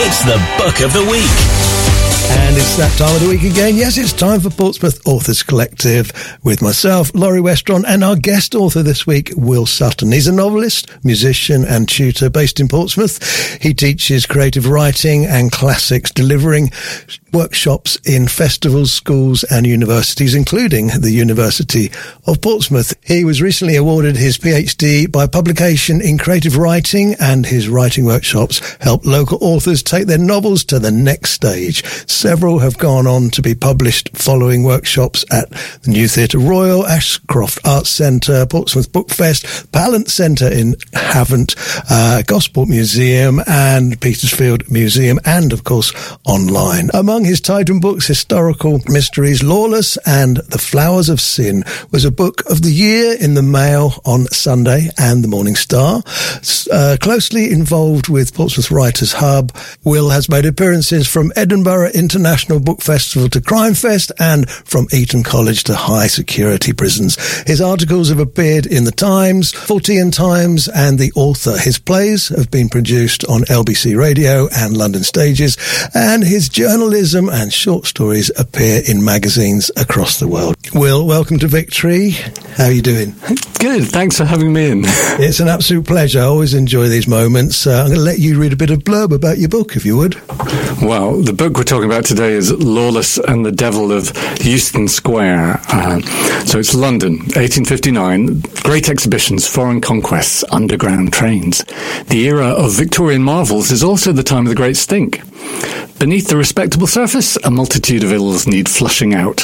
It's the Book of the Week. And it's that time of the week again. Yes, it's time for Portsmouth Authors Collective with myself, Laurie Westron, and our guest author this week, Will Sutton. He's a novelist, musician and tutor based in Portsmouth. He teaches creative writing and classics, delivering workshops in festivals, schools and universities, including the University of Portsmouth. He was recently awarded his PhD by publication in creative writing, and his writing workshops help local authors take their novels to the next stage. Several have gone on to be published following workshops at the New Theatre Royal, Ashcroft Arts Centre, Portsmouth Book Fest, Pallant Centre in Havant, Gosport Museum and Petersfield Museum, and of course online. Among his titled books, Historical Mysteries, Lawless and The Flowers of Sin was a book of the year in the Mail on Sunday and the Morning Star. Closely involved with Portsmouth Writers Hub, Will has made appearances from Edinburgh International Book Festival to Crime Fest and from Eton College to high security prisons. His articles have appeared in The Times, Fultian Times and The Author. His plays have been produced on LBC Radio and London stages, and his journalism and short stories appear in magazines across the world. Will, welcome to Victory. How are you doing? Good, thanks for having me in. It's an absolute pleasure. I always enjoy these moments. I'm going to let you read a bit of blurb about your book, if you would. Well, the book we're talking about today is Lawless and the Devil of Euston Square. So it's London, 1859, great exhibitions, foreign conquests, underground trains. The era of Victorian marvels is also the time of the Great Stink. Beneath the respectable surface, a multitude of ills need flushing out.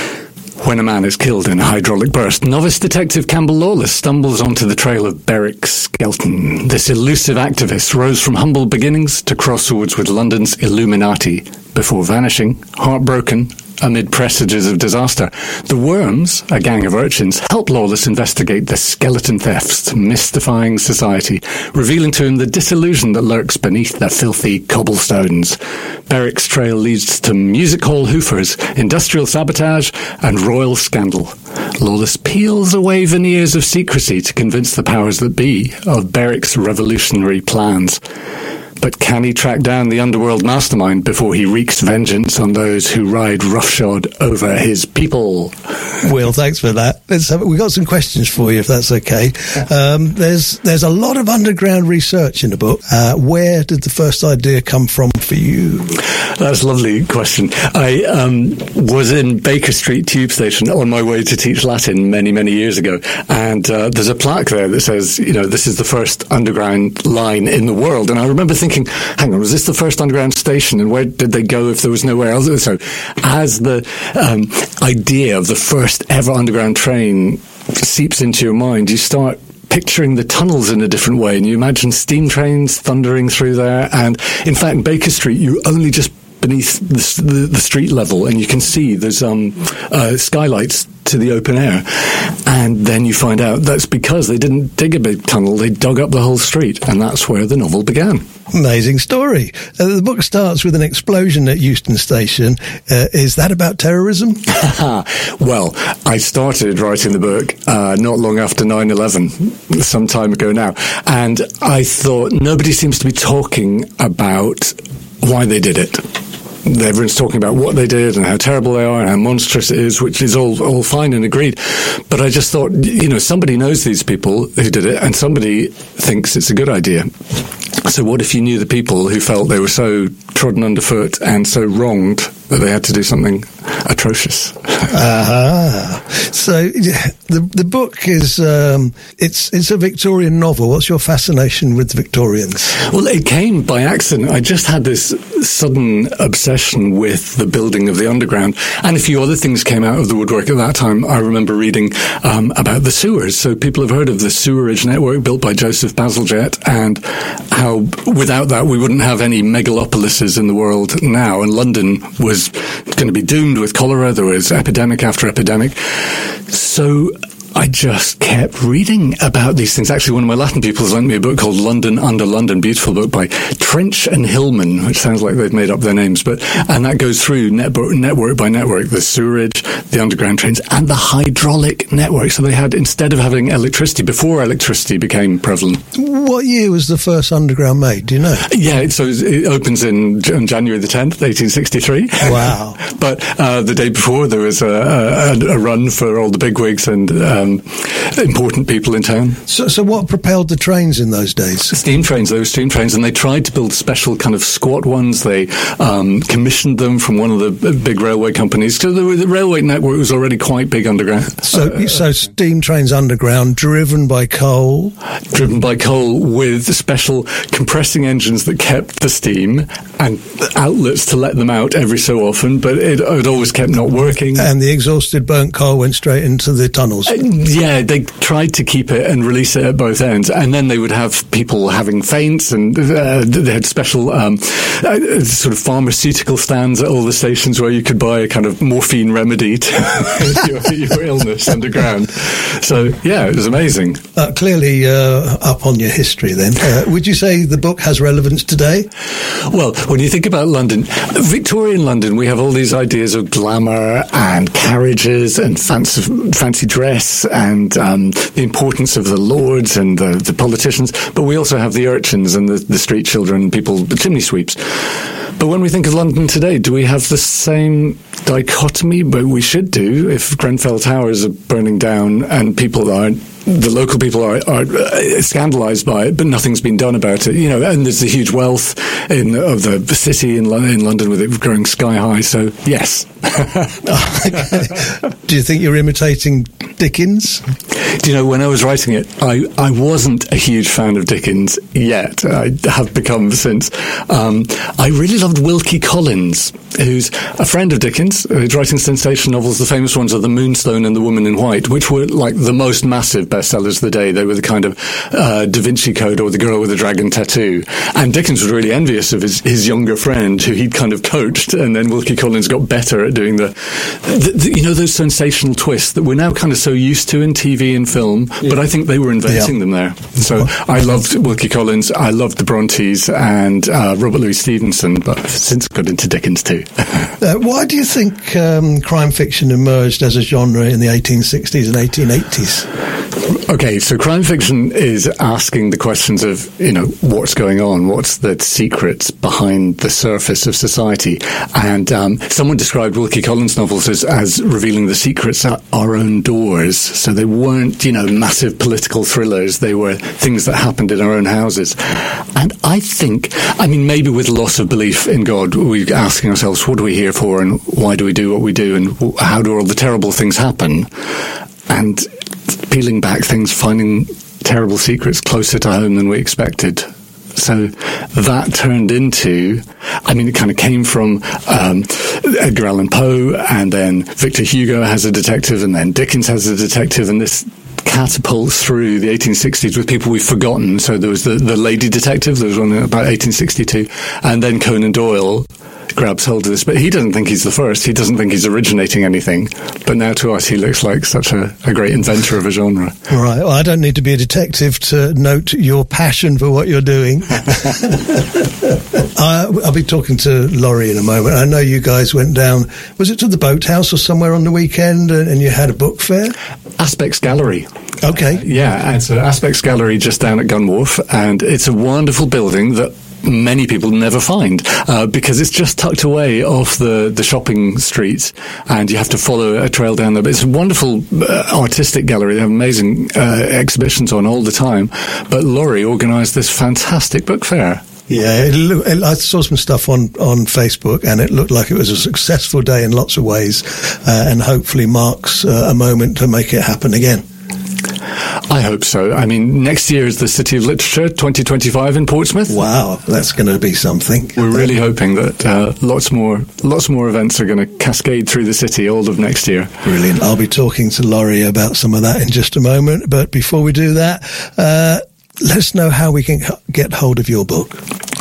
When a man is killed in a hydraulic burst, novice detective Campbell Lawless stumbles onto the trail of Berwick Skelton. This elusive activist rose from humble beginnings to cross swords with London's Illuminati, before vanishing, heartbroken, amid presages of disaster. The Worms, a gang of urchins, help Lawless investigate the skeleton thefts, mystifying society, revealing to him the disillusion that lurks beneath their filthy cobblestones. Berwick's trail leads to music hall hoofers, industrial sabotage, and royal scandal. Lawless peels away veneers of secrecy to convince the powers that be of Berwick's revolutionary plans. But can he track down the underworld mastermind before he wreaks vengeance on those who ride roughshod over his people? Will, thanks for that. We've got some questions for you, if that's okay. There's a lot of underground research in the book. Where did the first idea come from for you? That's a lovely question. I was in Baker Street Tube Station on my way to teach Latin many, many years ago, and there's a plaque there that says, this is the first underground line in the world. And I remember thinking, hang on, was this the first underground station, and where did they go if there was nowhere else? So as the idea of the first ever underground train seeps into your mind, you start picturing the tunnels in a different way, and you imagine steam trains thundering through there. And in fact, Baker Street, you only just beneath the street level, and you can see there's skylights to the open air, and then you find out that's because they didn't dig a big tunnel, they dug up the whole street, and that's where the novel began. Amazing story. The book starts with an explosion at Euston Station. Is that about terrorism? Well, I started writing the book not long after 9/11, some time ago now, and I thought nobody seems to be talking about why they did it. Everyone's talking about what they did and how terrible they are and how monstrous it is, which is all fine and agreed. But I just thought, somebody knows these people who did it, and somebody thinks it's a good idea. So what if you knew the people who felt they were so trodden underfoot and so wronged that they had to do something atrocious? So the book is it's a Victorian novel. What's your fascination with the Victorians? Well, it came by accident. I just had this sudden obsession with the building of the underground, and a few other things came out of the woodwork at that time. I remember reading about the sewers. So people have heard of the sewerage network built by Joseph Bazalgette, and how without that we wouldn't have any megalopolises in the world now, and London was going to be doomed with cholera. There was epidemic after epidemic. So I just kept reading about these things. Actually, one of my Latin pupils lent me a book called London Under London, beautiful book by Trench and Hillman, which sounds like they've made up their names, and that goes through network by network, the sewerage, the underground trains, and the hydraulic network. So they had, instead of having electricity, before electricity became prevalent. What year was the first underground made? Do you know? Yeah, so it opens on January the 10th, 1863. Wow. But the day before, there was a run for all the bigwigs and important people in town. So what propelled the trains in those days? Steam trains. They were steam trains, and they tried to build special kind of squat ones. They commissioned them from one of the big railway companies. So the railway network was already quite big underground. So steam trains underground, driven by coal? Driven by coal with special compressing engines that kept the steam and outlets to let them out every so often, but it always kept not working. And the exhausted burnt coal went straight into the tunnels? Yeah, they tried to keep it and release it at both ends, and then they would have people having faints, and they had special sort of pharmaceutical stands at all the stations where you could buy a kind of morphine remedy to your illness underground. So, yeah, it was amazing. Clearly up on your history then. Would you say the book has relevance today? Well, when you think about London, Victorian London, we have all these ideas of glamour and carriages and fancy dress and the importance of the lords and the politicians, but we also have the urchins and the street children, the chimney sweeps. But when we think of London today, do we have the same dichotomy? But we should do, if Grenfell Towers are burning down and the local people are scandalised by it, but nothing's been done about it. And there's the huge wealth of the city in London with it growing sky high. So, yes. Do you think you're imitating Dickens? When I was writing it, I wasn't a huge fan of Dickens yet. I have become since. I really loved Wilkie Collins, who's a friend of Dickens, who's writing sensation novels. The famous ones are The Moonstone and The Woman in White, which were like the most massive bestsellers of the day. They were the kind of Da Vinci Code or The Girl with the Dragon Tattoo. And Dickens was really envious of his younger friend, who he'd kind of coached, and then Wilkie Collins got better at doing those sensational twists that we're now kind of so used to in TV and film, but I think they were inventing them there. So I loved Wilkie Collins, I loved the Brontes and Robert Louis Stevenson, but I've since got into Dickens too. Why do you think crime fiction emerged as a genre in the 1860s and 1880s? Okay, so crime fiction is asking the questions of, what's going on, what's the secrets behind the surface of society. And someone described Wilkie Collins' novels as revealing the secrets at our own doors. So they weren't, massive political thrillers. They were things that happened in our own houses. And I think, maybe with loss of belief in God, we're asking ourselves, what are we here for, and why do we do what we do, and how do all the terrible things happen? And peeling back things, finding terrible secrets closer to home than we expected. So that turned into, it kind of came from Edgar Allan Poe, and then Victor Hugo has a detective, and then Dickens has a detective, and this catapults through the 1860s with people we've forgotten. So there was the lady detective, there was one about 1862, and then Conan Doyle grabs hold of this, but he doesn't think he's the first. He doesn't think he's originating anything. But now to us, he looks like such a great inventor of a genre. Right. Well, I don't need to be a detective to note your passion for what you're doing. I'll be talking to Laurie in a moment. I know you guys went down, was it to the Boathouse or somewhere on the weekend, and you had a book fair? Aspects Gallery. Okay. Yeah, it's an Aspects Gallery just down at Gun Wharf, and it's a wonderful building that many people never find because it's just tucked away off the shopping streets, and you have to follow a trail down there. But it's a wonderful artistic gallery. They have amazing exhibitions on all the time. But Laurie organised this fantastic book fair. Yeah, I saw some stuff on Facebook, and it looked like it was a successful day in lots of ways, and hopefully marks a moment to make it happen again. I hope so. Next year is the City of Literature 2025 in Portsmouth. Wow, that's going to be something. We're really hoping that lots more events are going to cascade through the city all of next year. Brilliant. I'll be talking to Laurie about some of that in just a moment. But before we do that, let us know how we can get hold of your book.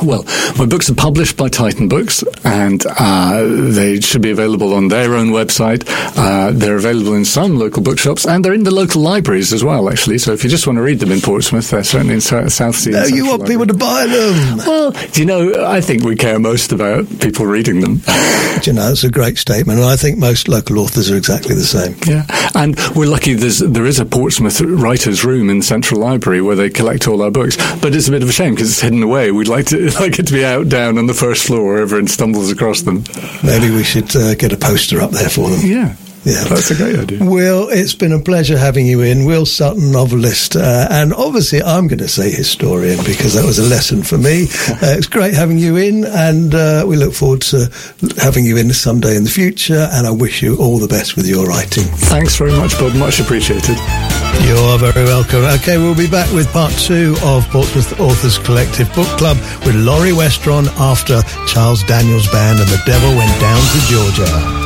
Well, my books are published by Titan Books, and they should be available on their own website. They're available in some local bookshops, and they're in the local libraries as well, actually. So if you just want to read them in Portsmouth, they're certainly in Southsea. No, you want people to buy them. Well, I think we care most about people reading them. It's a great statement, and I think most local authors are exactly the same. Yeah, and we're lucky there is a Portsmouth writers' room in the Central Library where they collect all our books, but it's a bit of a shame because it's hidden away. We'd like it to be out down on the first floor where everyone stumbles across them. Maybe we should get a poster up there for them. Yeah, that's a great idea. Will, it's been a pleasure having you in. Will Sutton, novelist, and obviously I'm going to say historian because that was a lesson for me. It's great having you in, and we look forward to having you in someday in the future, and I wish you all the best with your writing. Thanks very much, Bob. Much appreciated. You're very welcome. Okay, we'll be back with part 2 of Portsmouth Authors Collective Book Club with Laurie Westron after Charles Daniels Band and The Devil Went Down to Georgia.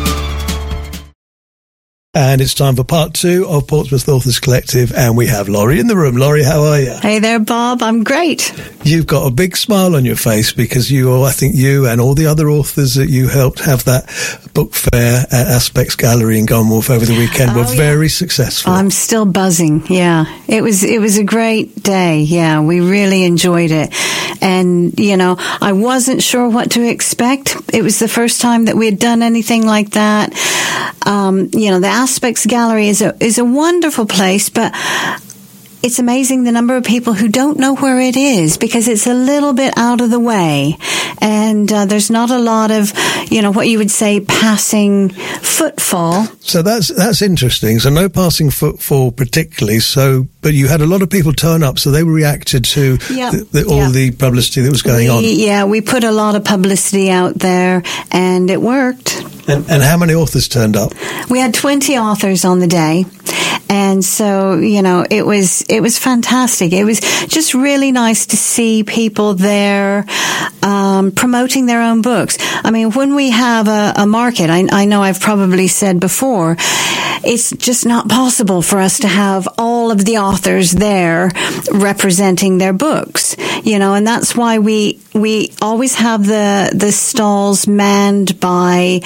And it's time for part 2 of Portsmouth Authors Collective, and we have Laurie in the room. Laurie, how are you? Hey there, Bob. I'm great. You've got a big smile on your face because I think you and all the other authors that you helped have that book fair at Aspects Gallery in Gunwharf over the weekend were very successful. I'm still buzzing. Yeah, it was a great day. Yeah, we really enjoyed it. And, I wasn't sure what to expect. It was the first time that we had done anything like that. The Aspects Gallery is a wonderful place, but it's amazing the number of people who don't know where it is because it's a little bit out of the way. And there's not a lot of, what you would say passing footfall. So that's interesting. So no passing footfall particularly. But you had a lot of people turn up, so they reacted to all the publicity that was going on. Yeah, we put a lot of publicity out there, and it worked. And how many authors turned up? We had 20 authors on the day. And so, it was fantastic. It was just really nice to see people there promoting their own books. I mean, when we have a market, I know I've probably said before, it's just not possible for us to have all of the authors there representing their books, and that's why we always have the stalls manned by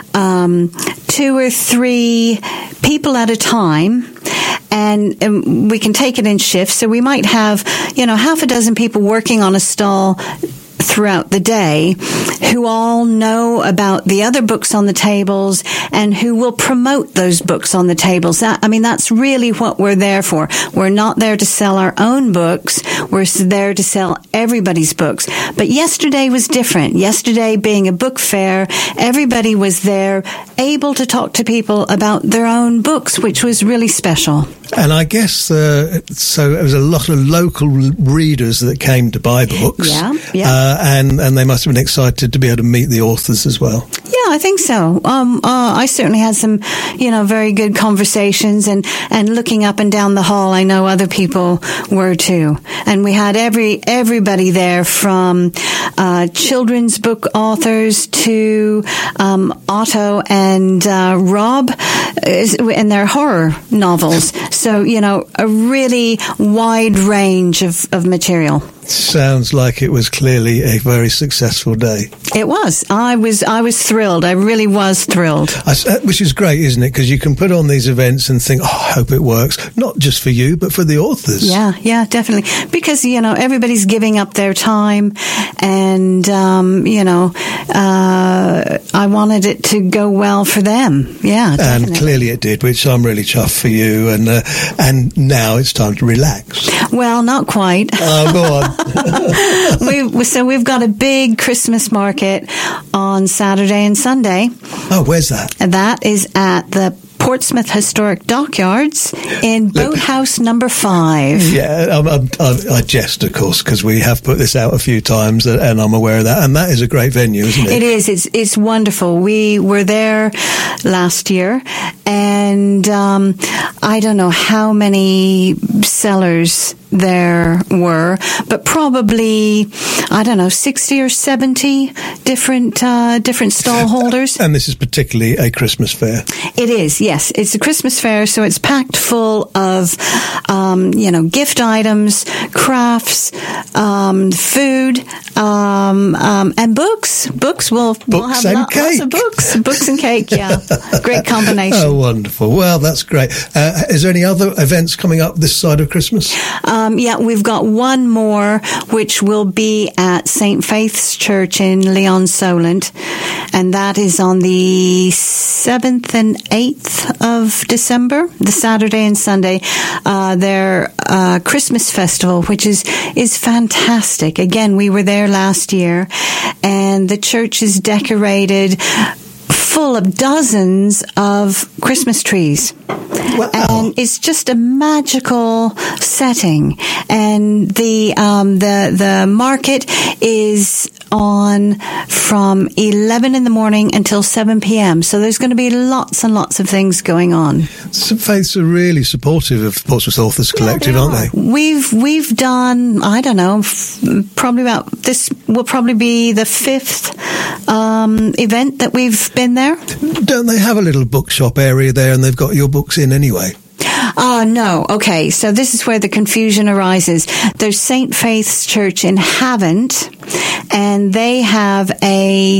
2 or 3 people at a time. And we can take it in shifts. So we might have, half a dozen people working on a stall throughout the day who all know about the other books on the tables and who will promote those books on the tables. That's really what we're there for. We're not there to sell our own books. We're there to sell everybody's books. But yesterday was different. Yesterday, being a book fair, everybody was there able to talk to people about their own books, which was really special. And I guess, so it was a lot of local readers that came to buy books. Yeah. And they must have been excited to be able to meet the authors as well. Yeah, I think so. I certainly had some, very good conversations and looking up and down the hall, I know other people were too. And we had everybody there from, children's book authors to, Otto and, Rob in their horror novels. So, a really wide range of material. Sounds like it was clearly a very successful day. It was. I was thrilled. I really was thrilled. Which is great, isn't it? Because you can put on these events and think, I hope it works. Not just for you, but for the authors. Yeah, definitely. Because, everybody's giving up their time and, I wanted it to go well for them. Yeah, definitely. And clearly it did, which I'm really chuffed for you. And now it's time to relax. Well, not quite. Oh, go on. We've got a big Christmas market on Saturday and Sunday. Oh, where's that? And that is at the Portsmouth Historic Dockyards in Boathouse number 5. Yeah, I jest, of course, because we have put this out a few times and I'm aware of that. And that is a great venue, isn't it? It is. It's wonderful. We were there last year and I don't know how many sellers there were, but probably, I don't know, 60 or 70 different stall holders. And this is particularly a Christmas fair. It is, yes. It's a Christmas fair, so it's packed full of, gift items, crafts, food, and books. We'll have lots of books and cake. Yeah, great combination. Oh, wonderful! Well, that's great. Is there any other events coming up this side of Christmas? We've got one more, which will be at St. Faith's Church in Leon-Solent, and that is on the 7th and 8th of December, the Saturday and Sunday. Their Christmas festival, which is fantastic. Again, we were there last year, and the church is decorated full of dozens of Christmas trees. Wow. And it's just a magical setting. And the market is on from 11 in the morning until 7 p.m. So there's going to be lots and lots of things going on. St. Faith's are really supportive of Portsmouth Authors Collective, aren't they? We've done, I don't know, probably about, this will probably be the 5th event that we've been there. Don't they have a little bookshop area there, and they've got your books in anyway? No. Okay. So this is where the confusion arises. There's St. Faith's Church in Havant, and they have a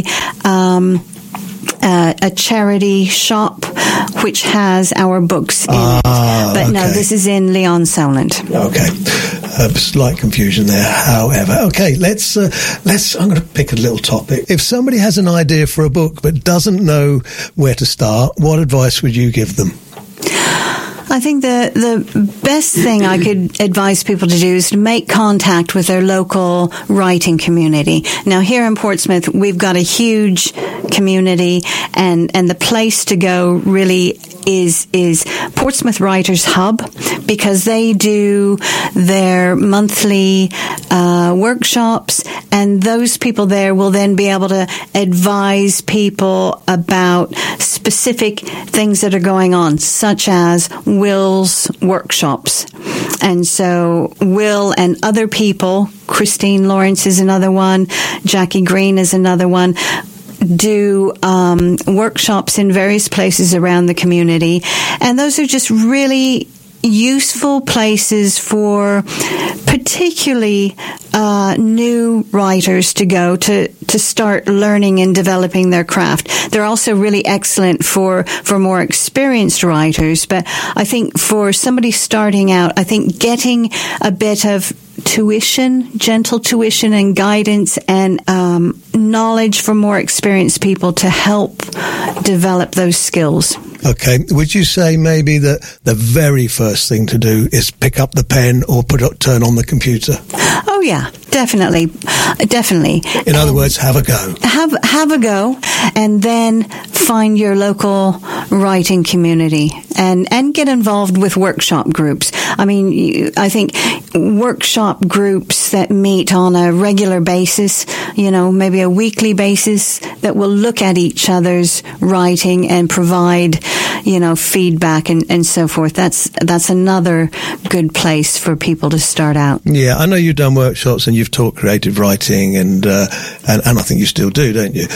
charity shop which has our books in it. But okay. No, this is in Leon-Solent. Okay. Slight confusion there, however. Okay, let's I'm going to pick a little topic. If somebody has an idea for a book but doesn't know where to start, what advice would you give them? I think the best thing I could advise people to do is to make contact with their local writing community. Now, here in Portsmouth, we've got a huge community, and the place to go really is Portsmouth Writers Hub, because they do their monthly workshops, and those people there will then be able to advise people about specific things that are going on, such as Will's workshops. And so Will and other people, Christine Lawrence is another one, Jackie Green is another one, do workshops in various places around the community. And those are just really useful places for particularly new writers to go to start learning and developing their craft. They're also really excellent for more experienced writers, but I think for somebody starting out, I think getting a bit of gentle tuition and guidance and knowledge from more experienced people to help develop those skills. Okay. Would you say maybe that the very first thing to do is pick up the pen or turn on the computer? Oh, yeah, definitely. In other words, have a go. Have a go, and then find your local writing community and get involved with workshop groups. I mean, I think workshop groups that meet on a regular basis, maybe a weekly basis, that will look at each other's writing and provide, feedback and so forth. That's another good place for people to start out. Yeah, I know you've done workshops and you've taught creative writing, and I think you still do, don't you?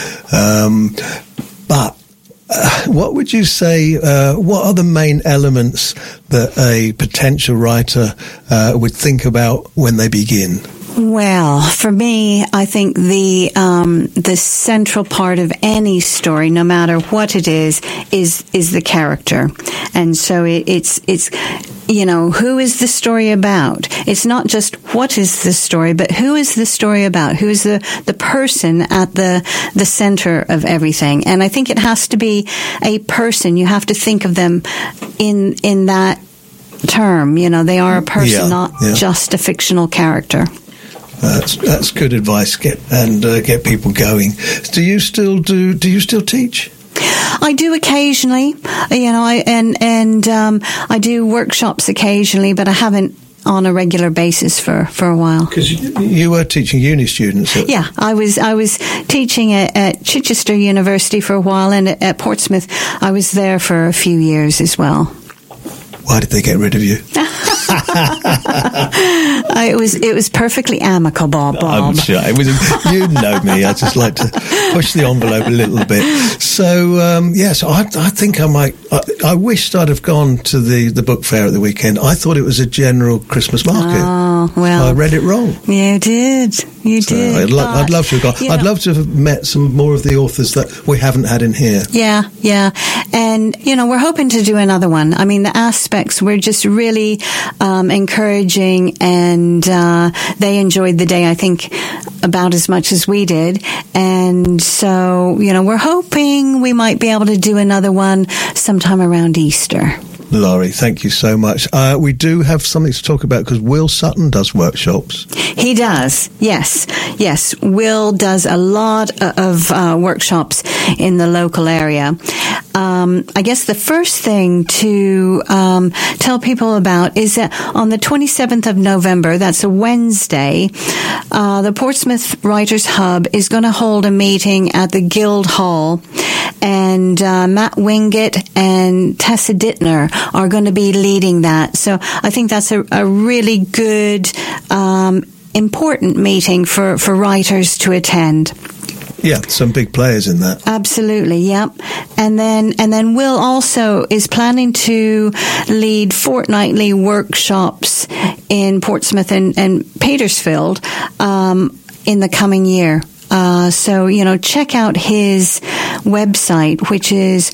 But what would you say, what are the main elements that a potential writer would think about when they begin? Well, for me, I think the central part of any story, no matter what it is the character. And so it's who is the story about? It's not just what is the story, but who is the story about? Who is the person at the center of everything? And I think it has to be a person. You have to think of them in that term. They are a person, not just a fictional character. That's good advice. Get people going. Do you still teach? I do occasionally, I do workshops occasionally, but I haven't on a regular basis for a while. Because you were teaching uni students. Yeah, I was teaching at Chichester University for a while, and at Portsmouth I was there for a few years as well. Why did they get rid of you? It was perfectly amicable, Bob. I'm sure it was. You know me. I just like to push the envelope a little bit. So yes, I think I might. I wished I'd have gone to the book fair at the weekend. I thought it was a general Christmas market. Oh well, I read it wrong. You did. I'd love to have gone. I'd love to have met some more of the authors that we haven't had in here. Yeah, and we're hoping to do another one. I mean, the aspects were just really encouraging, and they enjoyed the day, I think, about as much as we did. And so, we're hoping we might be able to do another one sometime around Easter. Laurie, thank you so much. We do have something to talk about because Will Sutton does workshops. He does, yes. Will does a lot of workshops in the local area. I guess the first thing to tell people about is that on the 27th of November, that's a Wednesday, the Portsmouth Writers Hub is going to hold a meeting at the Guild Hall. And Matt Wingate and Tessa Dittner are going to be leading that. So I think that's a really good, important meeting for writers to attend. Yeah, some big players in that. Absolutely, yep. And then Will also is planning to lead fortnightly workshops in Portsmouth and Petersfield in the coming year. So, check out his website, which is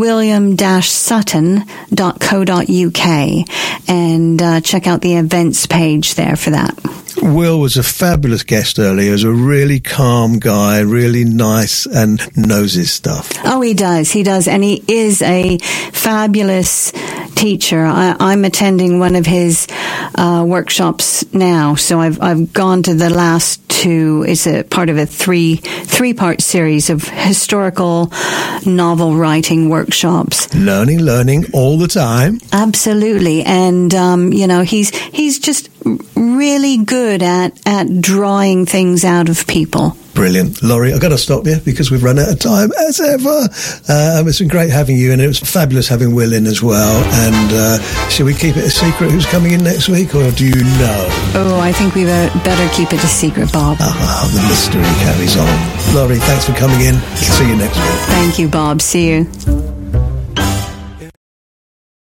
william-sutton.co.uk, and check out the events page there for that. Will was a fabulous guest earlier. He was a really calm guy, really nice, and knows his stuff. Oh, he does. And he is a fabulous teacher. I'm attending one of his workshops now, so I've gone to the last two. It's a part of a three-part series of historical novel writing workshops. Learning all the time. Absolutely. And he's just really good at drawing things out of people. Brilliant. Laurie, I've got to stop you because we've run out of time, as ever. It's been great having you, and it was fabulous having Will in as well. And should we keep it a secret who's coming in next week, or do you know? Oh, I think we better keep it a secret, Bob. The mystery carries on. Laurie, thanks for coming in. See you next week. Thank you, Bob. See you.